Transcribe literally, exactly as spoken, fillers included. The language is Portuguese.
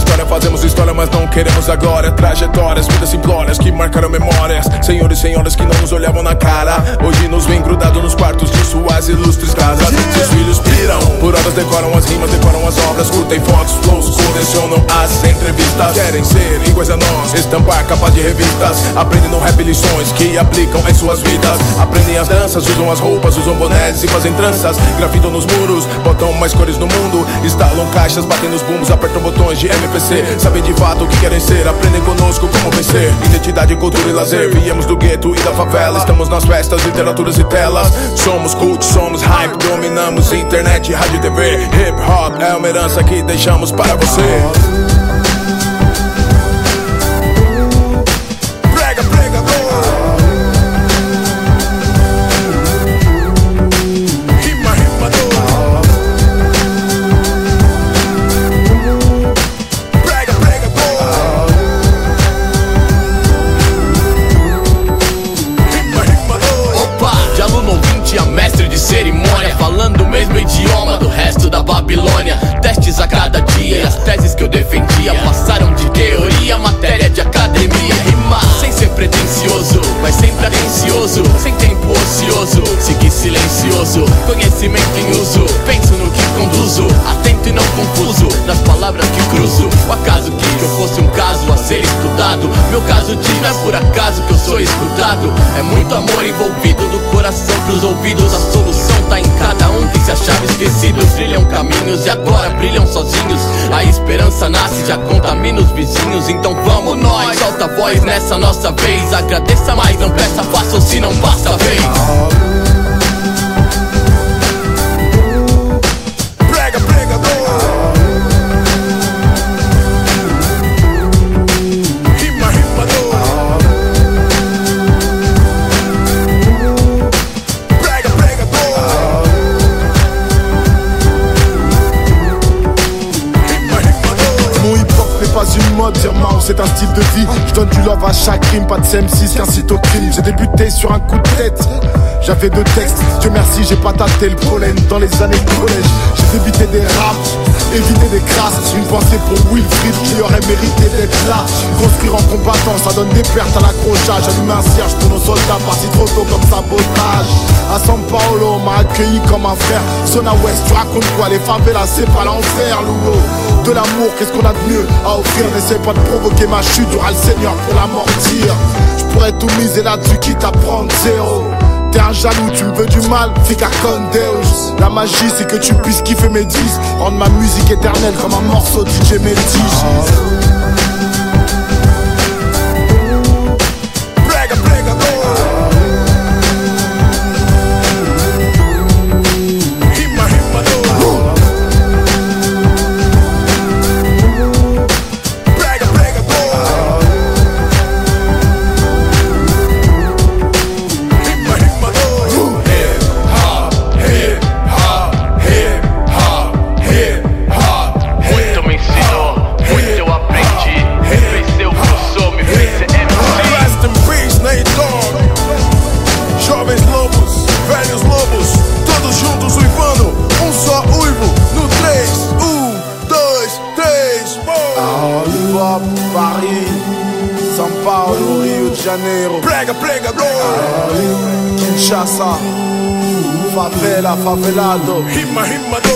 história, fazemos história, mas não queremos agora. Trajetórias, vidas simplórias que marcaram memórias. Senhores e senhoras que não nos olhavam na cara, hoje nos vem grudado nos quartos de suas ilustres casas. Seus filhos piram, por horas decoram as rimas, decoram as obras, curtem fotos, flows, colecionam as entrevistas. Querem ser iguais a nós, estampar capa de revistas. Aprendem no rap lições que aplicam em suas vidas. Aprendem as danças, usam as roupas, usam bonés e fazem tranças. Grafitam nos muros, botam mais cores no mundo. Instalam caixas, batem nos bumbos, apertam botões de M P C. Sabem de fato o que querem ser, aprendem conosco como vencer. Identidade, cultura e lazer, viemos do gueto e da favela. Estamos nas festas, literaturas e telas. Somos cult, somos hype, dominamos internet, rádio e T V. Hip hop é uma herança que deixamos para você. Falando o mesmo idioma do resto da Babilônia. Testes a cada dia e as teses que eu defendia passaram de teoria a matéria de academia. Rimar sem ser pretencioso, mas sempre atencioso, sem tempo ocioso, seguir silencioso. Conhecimento em uso, penso no que conduzo, atento e não confuso nas palavras que cruzo. O acaso que eu fosse um caso a ser estudado, meu caso diz não é por acaso que eu sou escutado. É muito amor envolvido do coração pros ouvidos. A solução tá em cada um que se achava esquecido. Brilham caminhos e agora brilham sozinhos. A esperança nasce, já contamina os vizinhos. Então vamos nós, solta a voz nessa nossa vez. Agradeça mais, não peça, faça ou se não passa a vez. Pas une mode, dire Mao c'est un style de vie. Je donne du love à chaque rime, pas de C M six qu'incite au crime. J'ai débuté sur un coup de tête, j'avais deux textes. Dieu merci j'ai pas tâté le pollen dans les années de collège. J'ai débité des raps, évité des crasses. Une pensée pour Wilfried qui aurait mérité d'être là. Construire en combattant, ça donne des pertes à l'accrochage. Allumer un cierge pour nos soldats partis trop tôt comme sabotage. À San Paolo, on m'a accueilli comme un frère. Zona West, tu racontes quoi? Les favelas c'est pas l'enfer, Loulo. De l'amour, qu'est-ce qu'on a de mieux à offrir? N'essaie pas de provoquer ma chute, y'aura le Seigneur pour l'amortir. Je pourrais tout miser là-dessus, quitte à prendre zéro. T'es un jaloux, tu me veux du mal, fica con Deus. La magie c'est que tu puisses kiffer mes disques, rendre ma musique éternelle comme un morceau de D J Meltige. Paris, São Paulo, Rio de Janeiro, Prega, prega, bro. Kinshasa, favela, favelado. Rima, rima,